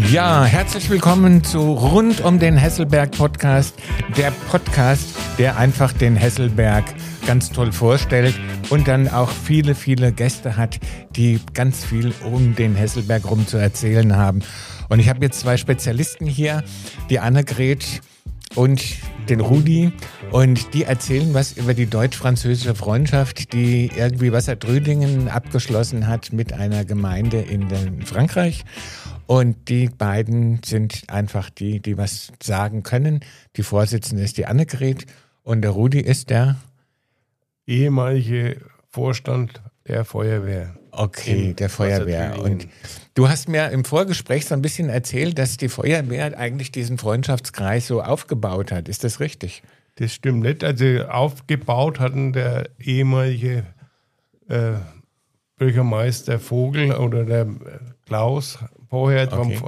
Ja, herzlich willkommen zu Rund um den Hesselberg Podcast. Der Podcast, der einfach den Hesselberg ganz toll vorstellt und dann auch viele, viele Gäste hat, die ganz viel um den Hesselberg rum zu erzählen haben. Und ich habe jetzt zwei Spezialisten hier, die Annegret und den Rudi, und die erzählen was über die deutsch-französische Freundschaft, die irgendwie Wassertrüdingen abgeschlossen hat mit einer Gemeinde in Frankreich. Und die beiden sind einfach die was sagen können. Die Vorsitzende ist die Annegret und der Rudi ist der ehemalige Vorstand der Feuerwehr. Okay, der Feuerwehr. Und du hast mir im Vorgespräch so ein bisschen erzählt, dass die Feuerwehr eigentlich diesen Freundschaftskreis so aufgebaut hat. Ist das richtig? Das stimmt nicht. Also aufgebaut hatten der ehemalige Bürgermeister Vogel oder der Klaus vorher. Okay.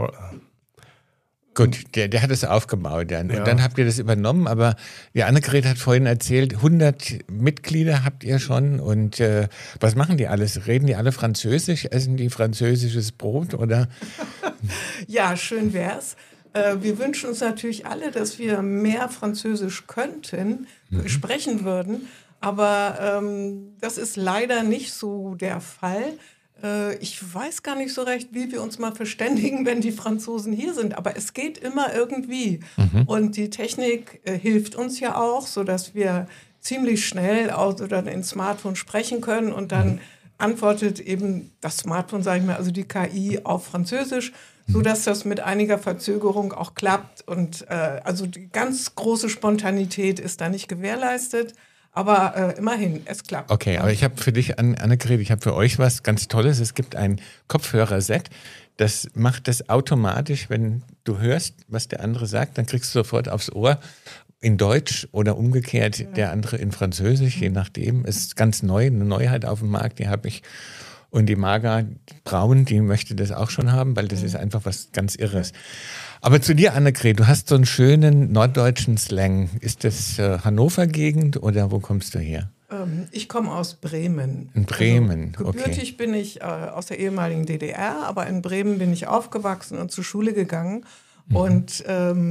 Gut, der hat es aufgebaut dann. Und dann habt ihr das übernommen, aber die Annegret hat vorhin erzählt, 100 Mitglieder habt ihr schon, und was machen die alles? Reden die alle Französisch? Essen die französisches Brot oder? Ja, schön wär's. Wir wünschen uns natürlich alle, dass wir mehr Französisch könnten, sprechen würden, aber das ist leider nicht so der Fall. Ich weiß gar nicht so recht, wie wir uns mal verständigen, wenn die Franzosen hier sind. Aber es geht immer irgendwie. Und die Technik hilft uns ja auch, sodass wir ziemlich schnell oder ins Smartphone sprechen können. Und dann antwortet eben das Smartphone, sage ich mal, also die KI auf Französisch, sodass das mit einiger Verzögerung auch klappt. Und also die ganz große Spontanität ist da nicht gewährleistet. Aber immerhin, es klappt. Okay, aber ich habe für dich, Annegret, ich habe für euch was ganz Tolles. Es gibt ein Kopfhörerset, das macht das automatisch, wenn du hörst, was der andere sagt, dann kriegst du sofort aufs Ohr in Deutsch oder umgekehrt der andere in Französisch, je nachdem. Es ist ganz neu, eine Neuheit auf dem Markt, die habe ich. Und die Marga Braun, die möchte das auch schon haben, weil das ist einfach was ganz Irres. Aber zu dir, Annegret, du hast so einen schönen norddeutschen Slang. Ist das Hannover-Gegend oder wo kommst du her? Ich komme aus Bremen. In Bremen, also, gebürtig bin ich aus der ehemaligen DDR, aber in Bremen bin ich aufgewachsen und zur Schule gegangen. Und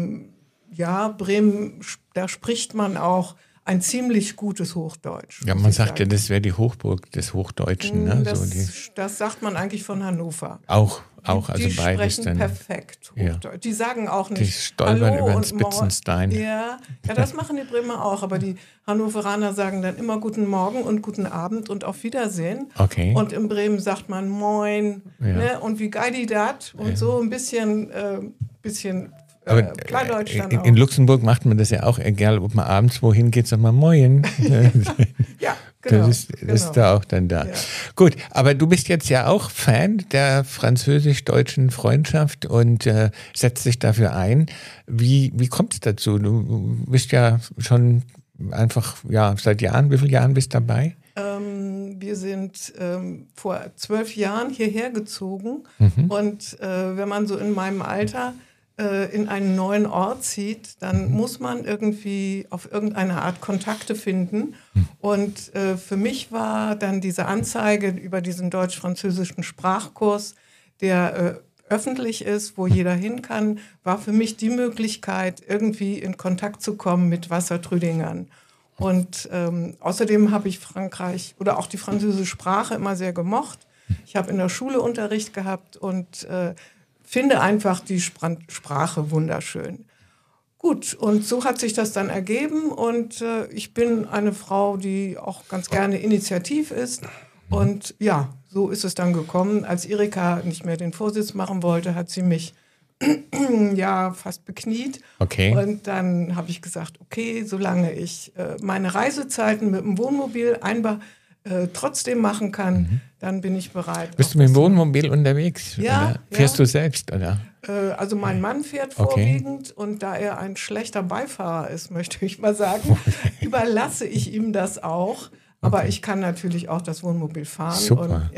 Bremen, da spricht man auch ein ziemlich gutes Hochdeutsch. Ja, man sagt ja, das wäre die Hochburg des Hochdeutschen. Ne? Das sagt man eigentlich von Hannover. Auch also die beides sprechen dann. Perfekt Hochdeutsch. Ja. Die sagen auch nicht die stolpern Hallo über den und Spitzenstein. Ja, das machen die Bremer auch, aber die Hannoveraner sagen dann immer Guten Morgen und Guten Abend und auf Wiedersehen. Okay. Und in Bremen sagt man Moin, ne? Und wie geil die dat und so ein bisschen aber Plattdeutsch dann auch. In Luxemburg macht man das ja auch, egal ob man abends wohin geht, sagt man Moin. Ja, genau. Das ist da auch dann da. Ja. Gut, aber du bist jetzt ja auch Fan der französisch-deutschen Freundschaft und setzt dich dafür ein. Wie kommt es dazu? Du bist ja schon einfach, seit Jahren, wie viele Jahren bist du dabei? Wir sind vor 12 Jahren hierher gezogen und wenn man so in meinem Alter in einen neuen Ort zieht, dann muss man irgendwie auf irgendeine Art Kontakte finden. Und für mich war dann diese Anzeige über diesen deutsch-französischen Sprachkurs, der öffentlich ist, wo jeder hin kann, war für mich die Möglichkeit, irgendwie in Kontakt zu kommen mit Wassertrüdingern. Und außerdem habe ich Frankreich oder auch die französische Sprache immer sehr gemocht. Ich habe in der Schule Unterricht gehabt und finde einfach die Sprache wunderschön. Gut, und so hat sich das dann ergeben und ich bin eine Frau, die auch ganz gerne initiativ ist. Und ja, so ist es dann gekommen. Als Erika nicht mehr den Vorsitz machen wollte, hat sie mich fast bekniet. Okay. Und dann habe ich gesagt, okay, solange ich meine Reisezeiten mit dem Wohnmobil trotzdem machen kann, dann bin ich bereit. Bist du mit dem Wohnmobil unterwegs? Ja. Oder? Fährst du selbst, oder? Also mein Mann fährt vorwiegend und da er ein schlechter Beifahrer ist, möchte ich mal sagen, überlasse ich ihm das auch. Aber ich kann natürlich auch das Wohnmobil fahren. Super. Und,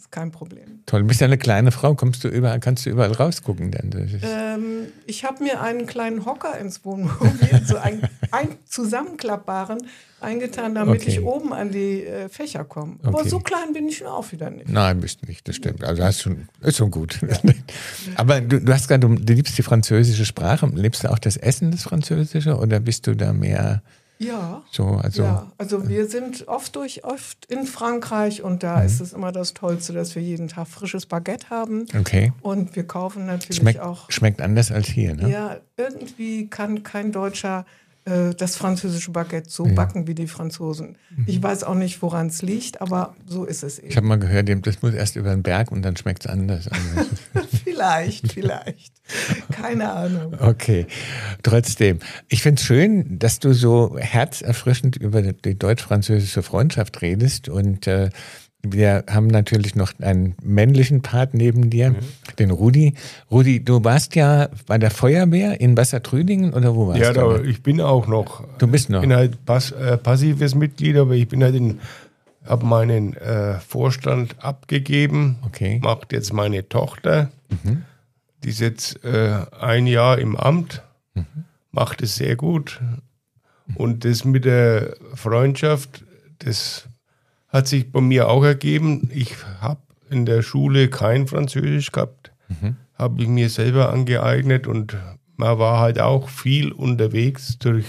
ist kein Problem. Toll, du bist ja eine kleine Frau, kannst du überall rausgucken denn? Ich habe mir einen kleinen Hocker ins Wohnmobil, so einen zusammenklappbaren, eingetan, damit ich oben an die Fächer komme. Aber so klein bin ich auch wieder nicht. Nein, bist du nicht, das stimmt. Also ist schon gut. Ja. Aber du hast gesagt, du liebst die französische Sprache. Liebst du auch das Essen, das Französische, oder bist du da mehr... Ja. Also wir sind oft in Frankreich und da ist es immer das Tollste, dass wir jeden Tag frisches Baguette haben. Okay. Und wir kaufen natürlich auch... Schmeckt anders als hier, ne? Ja, irgendwie kann kein Deutscher das französische Baguette so backen wie die Franzosen. Ich weiß auch nicht, woran es liegt, aber so ist es eben. Ich habe mal gehört, das muss erst über den Berg und dann schmeckt es anders. Vielleicht. Keine Ahnung. Okay, trotzdem. Ich finde es schön, dass du so herzerfrischend über die deutsch-französische Freundschaft redest und wir haben natürlich noch einen männlichen Part neben dir, den Rudi. Rudi, du warst ja bei der Feuerwehr in Wassertrüdingen oder wo warst du? Ja, ich bin auch noch. Du bist noch? Ich bin halt passives Mitglied, aber ich bin halt habe meinen Vorstand abgegeben. Okay. Macht jetzt meine Tochter. Die ist jetzt 1 Jahr im Amt. Macht es sehr gut. Und das mit der Freundschaft, das hat sich bei mir auch ergeben. Ich habe in der Schule kein Französisch gehabt. Habe ich mir selber angeeignet und man war halt auch viel unterwegs durch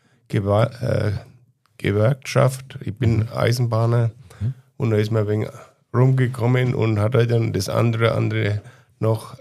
Gewerkschaft. Ich bin Eisenbahner und da ist man ein wenig rumgekommen und hat halt dann das andere noch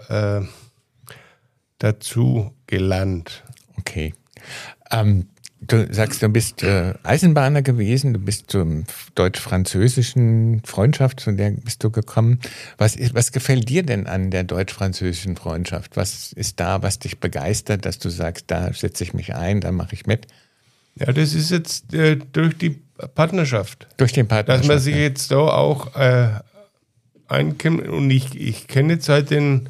dazu gelernt. Okay. Du sagst, du bist Eisenbahner gewesen, du bist zur deutsch-französischen Freundschaft, zu der bist du gekommen. Was gefällt dir denn an der deutsch-französischen Freundschaft? Was ist da, was dich begeistert, dass du sagst, da setze ich mich ein, da mache ich mit? Ja, das ist jetzt durch die Partnerschaft. Durch den Partnerschaft. Dass man sich jetzt da auch einkennt und ich kenne jetzt halt den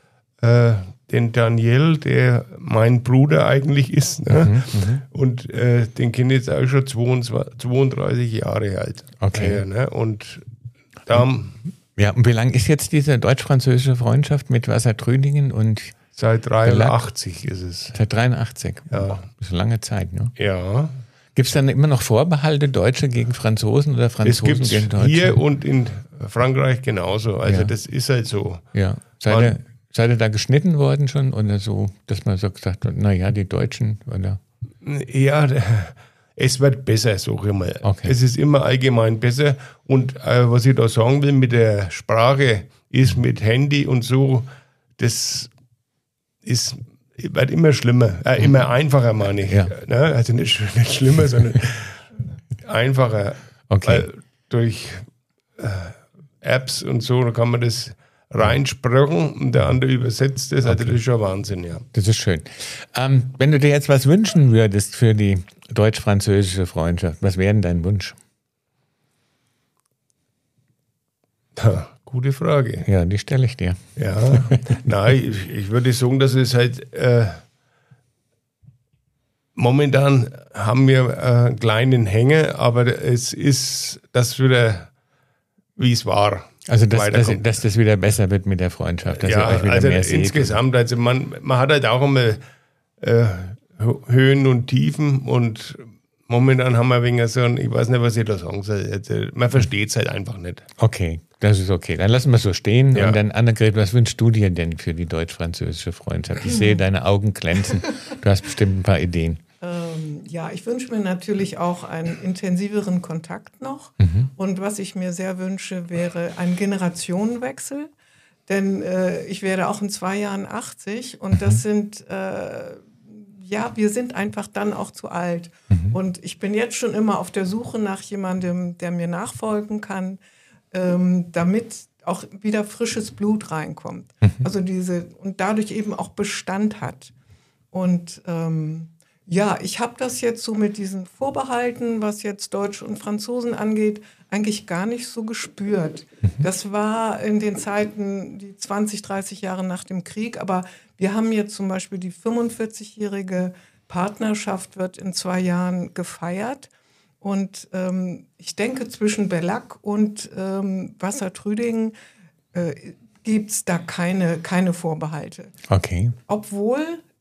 Daniel, der mein Bruder eigentlich ist. Ne? Und den kenne ich jetzt auch schon 32 Jahre alt. Okay. Ne? Und da... Ja, und wie lange ist jetzt diese deutsch-französische Freundschaft mit Wassertrüdingen und... Seit 83 ist es. Seit 83? Ja. Das ist eine lange Zeit, ne? Ja. Gibt es dann immer noch Vorbehalte, Deutsche gegen Franzosen oder Franzosen gegen Deutsche? Hier und in Frankreich genauso. Also das ist halt so. Ja. Seid ihr da geschnitten worden schon oder so, dass man so gesagt hat, naja, die Deutschen, oder? Ja, es wird besser, sag ich mal. Okay. Es ist immer allgemein besser. Und was ich da sagen will mit der Sprache, ist mit Handy und so, das wird immer schlimmer, immer einfacher, meine ich. Ja. Ne? Also nicht schlimmer, sondern einfacher. Okay. Weil durch Apps und so, da kann man das reinsprechen und der andere übersetzt das. Also das ist schon Wahnsinn, ja. Das ist schön. Wenn du dir jetzt was wünschen würdest für die deutsch-französische Freundschaft, was wäre denn dein Wunsch? Gute Frage. Ja, die stelle ich dir. Ja, nein, ich würde sagen, dass es halt momentan haben wir einen kleinen Hänger, aber es ist das wieder, wie es war. Also, dass das wieder besser wird mit der Freundschaft, dass ihr euch wieder also mehr seht. Insgesamt, also man hat halt auch immer Höhen und Tiefen und momentan haben wir wegen so ein, ich weiß nicht, was ich da sagen soll. Also, man versteht es halt einfach nicht. Okay, das ist okay. Dann lassen wir es so stehen. Ja. Und dann, Annegret, was wünschst du dir denn für die deutsch-französische Freundschaft? Ich sehe deine Augen glänzen. Du hast bestimmt ein paar Ideen. Ja, ich wünsche mir natürlich auch einen intensiveren Kontakt noch. Und was ich mir sehr wünsche, wäre ein Generationenwechsel. Denn ich werde auch in 2 Jahren 80 und das sind... wir sind einfach dann auch zu alt. Und ich bin jetzt schon immer auf der Suche nach jemandem, der mir nachfolgen kann, damit auch wieder frisches Blut reinkommt. Also und dadurch eben auch Bestand hat. Und ich habe das jetzt so mit diesen Vorbehalten, was jetzt Deutsche und Franzosen angeht, eigentlich gar nicht so gespürt. Das war in den Zeiten, die 20, 30 Jahre nach dem Krieg, aber wir haben jetzt zum Beispiel die 45-jährige Partnerschaft wird in 2 Jahren gefeiert. Und ich denke, zwischen Bellac und Wassertrüdingen gibt es da keine Vorbehalte. Okay. Obwohl,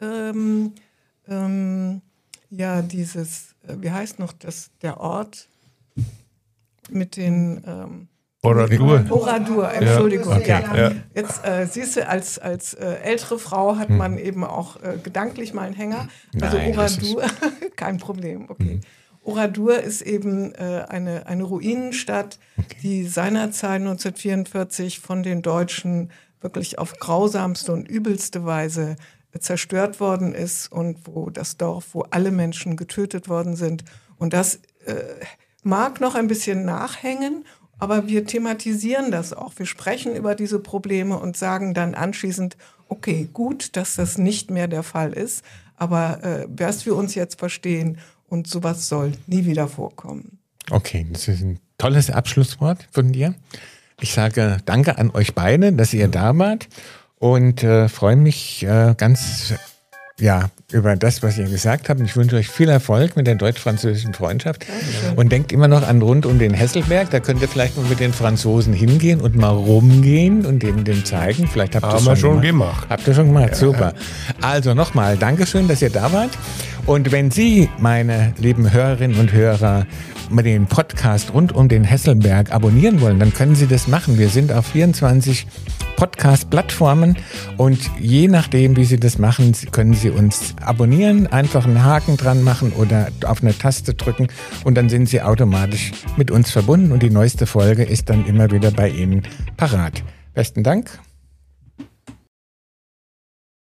dieses, wie heißt noch der Ort mit den... Oradour, Entschuldigung. Okay. Ja. Jetzt siehst du, als ältere Frau hat man eben auch gedanklich mal einen Hänger. Also Nein, Oradour, kein Problem, okay. Oradour ist eben eine Ruinenstadt, die seinerzeit 1944 von den Deutschen wirklich auf grausamste und übelste Weise zerstört worden ist und wo das Dorf, wo alle Menschen getötet worden sind. Und das mag noch ein bisschen nachhängen, aber wir thematisieren das auch. Wir sprechen über diese Probleme und sagen dann anschließend, okay, gut, dass das nicht mehr der Fall ist, aber was wir uns jetzt verstehen und sowas soll nie wieder vorkommen. Okay, das ist ein tolles Abschlusswort von dir. Ich sage danke an euch beide, dass ihr da wart und freue mich ganz über das, was ihr gesagt habt. Ich wünsche euch viel Erfolg mit der deutsch-französischen Freundschaft. Dankeschön. Und denkt immer noch an rund um den Hesselberg. Da könnt ihr vielleicht mal mit den Franzosen hingehen und mal rumgehen und denen den zeigen. Vielleicht habt ihr schon gemacht. Habt ihr schon gemacht, ja. Super. Also nochmal, Dankeschön, dass ihr da wart. Und wenn Sie, meine lieben Hörerinnen und Hörer, den Podcast rund um den Hesselberg abonnieren wollen, dann können Sie das machen. Wir sind auf 24 Podcast-Plattformen und je nachdem, wie Sie das machen, können Sie uns abonnieren, einfach einen Haken dran machen oder auf eine Taste drücken und dann sind Sie automatisch mit uns verbunden und die neueste Folge ist dann immer wieder bei Ihnen parat. Besten Dank.